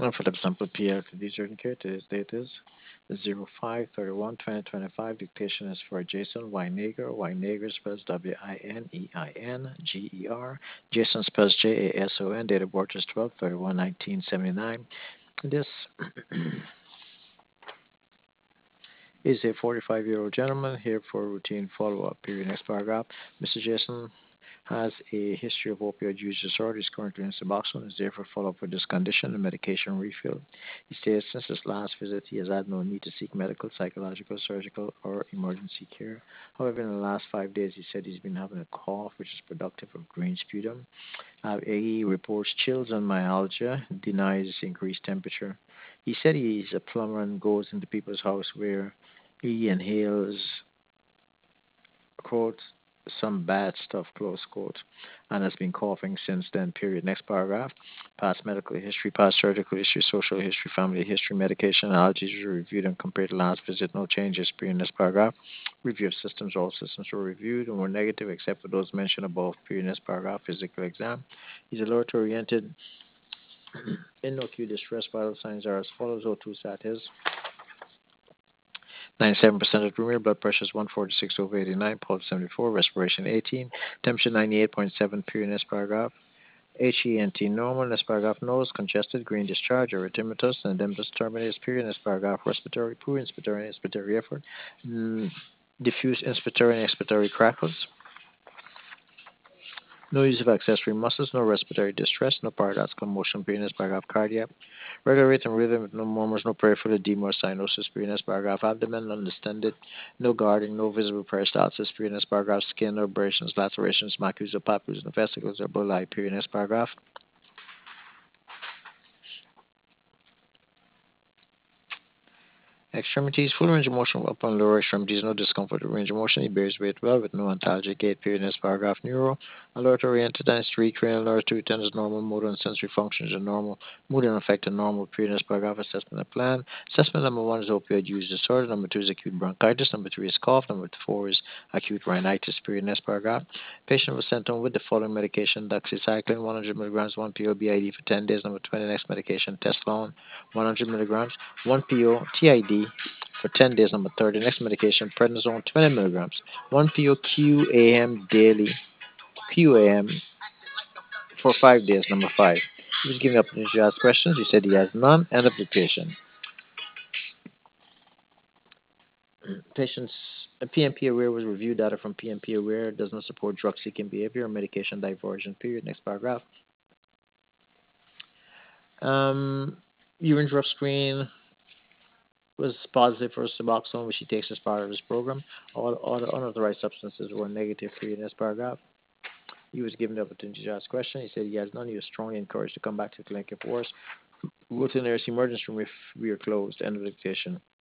And for the example, PL to these care, today's date is 05/31/2025. Dictation is for Jason Weineger. Weineger spells Wineinger. Jason spells Jason. Date of birth is 12/31/1979. This is a 45-year-old gentleman here for a routine follow-up. Period. Next paragraph. Mr. Jason has a history of opioid use disorder. Is currently in Suboxone. Is therefore follow-up for this condition and medication refill. He states since his last visit, he has had no need to seek medical, psychological, surgical, or emergency care. However, in the last 5 days, he said he's been having a cough, which is productive of green sputum. He reports chills and myalgia. Denies increased temperature. He said he's a plumber and goes into people's house where he inhales, quote, some bad stuff, close quote, and has been coughing since then, period. Next paragraph. Past medical history, past surgical history, social history, family history, medication, allergies were reviewed and compared to last visit. No changes, period. Next paragraph. Review of systems. All systems were reviewed and were negative except for those mentioned above, period. Next paragraph. Physical exam. He's alert oriented. In no acute distress, vital signs are as follows. O2 sat his 97% of room air, blood pressure is 146/89, pulse 74, respiration 18, temperature 98.7, period. Next paragraph. HENT normal. Next paragraph. Nose congested, green discharge, erythematous, and edematous terminates, period. Next paragraph. Respiratory, poor inspiratory, expiratory effort, diffuse inspiratory and expiratory crackles. No use of accessory muscles, no respiratory distress, no paradoxical motion, period. Next paragraph. Cardiac. Regular rate and rhythm, no murmurs, no peripheral edema or cyanosis, period. Next paragraph. Abdomen undistended, no guarding, no visible peristalsis, period. Next paragraph. Skin abrasions, lacerations, macules or papules, and vesicles or bulli, period. Next paragraph. Extremities, full range of motion upon lower extremities, no discomfort with range of motion. He bears weight well with no antalgic gait, period. Next paragraph. Neuro, alert oriented and street cranial nerve to attend normal. Motor and sensory functions are normal. Mood and affect are normal, period. Next paragraph. Assessment and plan. Assessment number one is opioid use disorder. Number two is acute bronchitis. Number three is cough. Number four is acute rhinitis, period. Next paragraph. Patient was sent home with the following medication: doxycycline, 100 milligrams, 1 PO BID for 10 days. Number 20, next medication, Tessalon, 100 milligrams, 1 PO TID for 10 days. Number 30, next medication, prednisone, 20 milligrams, 1 PO QAM daily, QAM for 5 days. Number 5. He was given the opportunity to ask questions. He said he has none. End of dictation. Patients PNP Aware was reviewed. Data from PNP Aware does not support drug seeking behavior or medication diversion, period. Next paragraph. Um, Urine drug screen was positive for Suboxone, which he takes as part of his program. All the unauthorized substances were negative, period. In this paragraph. He was given the opportunity to ask questions. He said he has none. He was strongly encouraged to come back to the clinic if worse. Go to the nearest emergency room if we are closed. End of dictation.